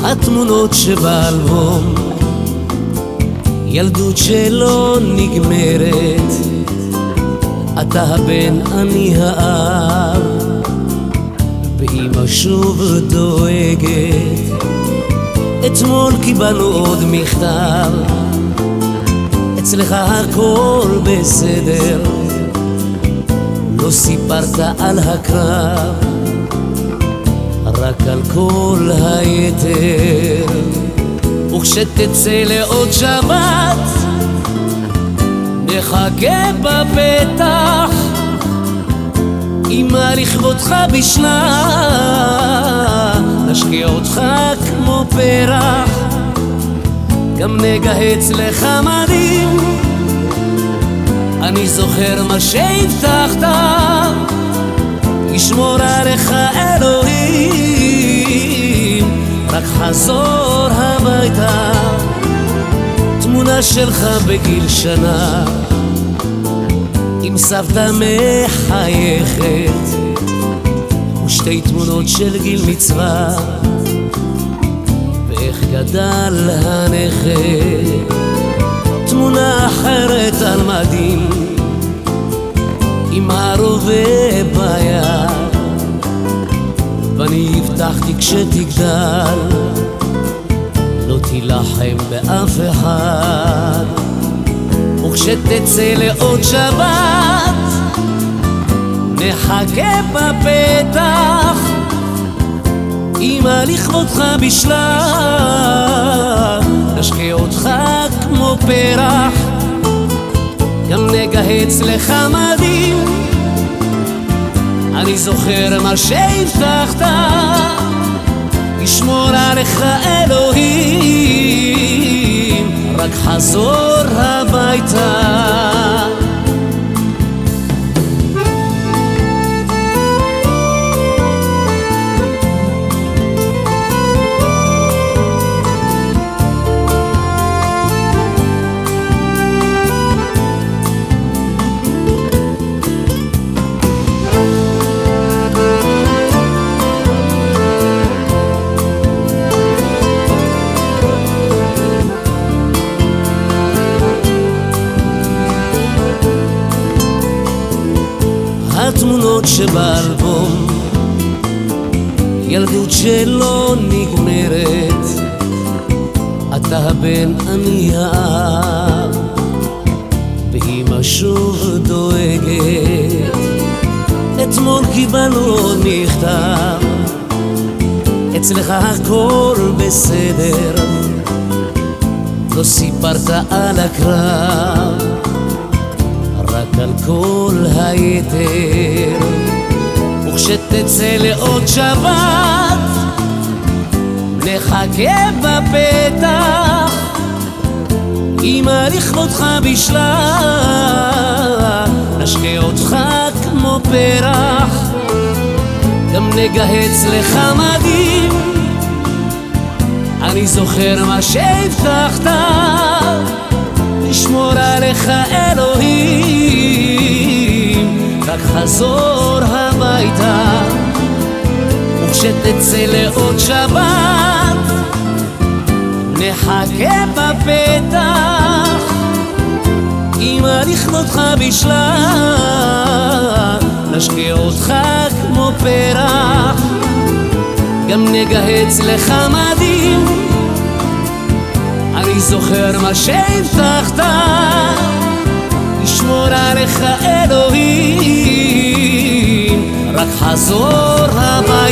התמונות שבאלבום, ילדות שלא נגמרת, אתה הבן אני האב, ואמא שוב דואגת. אתמול קיבלנו עוד מכתב, אצלך הכל בסדר, לא סיפרת על הקרב, רק על כל היתר. וכשתצא לעוד שבת נחכה בפתח, אמא לכבודך בשלה, נשקיע אותך כמו פרח, גם נגהץ לך מדים. אני זוכר מה שהבטחת, ישמור עליך אלוהים, רק חזור הביתה. תמונה שלך בגיל שנה, עם סבתא מחייכת, ושתי תמונות של גיל מצווה, ואיך גדל הנכד. תמונה אחרת על מדים, עם הרובה ביד, ואני הבטחתי כשתגדל לא תילחם באף אחד. וכשתצא לעוד שבת נחכה בפתח, אמא לכבודך בשלה, נשקיע אותך כמו פרח, גם נגהץ לך מדים. אני זוכר מה שהבטחת, ישמור עליך אלוהים, רק חזור הביתה. התמונות שבאלבום, ילדות שלא נגמרת, אתה הבן אני האב, ואמא שוב דואגת. אתמול קיבלנו עוד מכתב, אצלך הכל בסדר, לא סיפרת על הקרב, רק על כל היתר. וכשתצא לעוד שבת נחכה בפתח, אמא לכבודך בשלה, נשקיע אותך כמו פרח, גם נגהץ לך מדים. אני זוכר מה שהבטחת, ישמור עליך אלוהים, רק חזור הביתה. וכשתצא לעוד שבת נחכה בפתח, אמא לכבודך בשלה, נשקיע אותך כמו פרח, גם נגהץ לך מדים. אני זוכר מה שהבטחת, ישמור עליך אלוהים, רק חזור הביתה.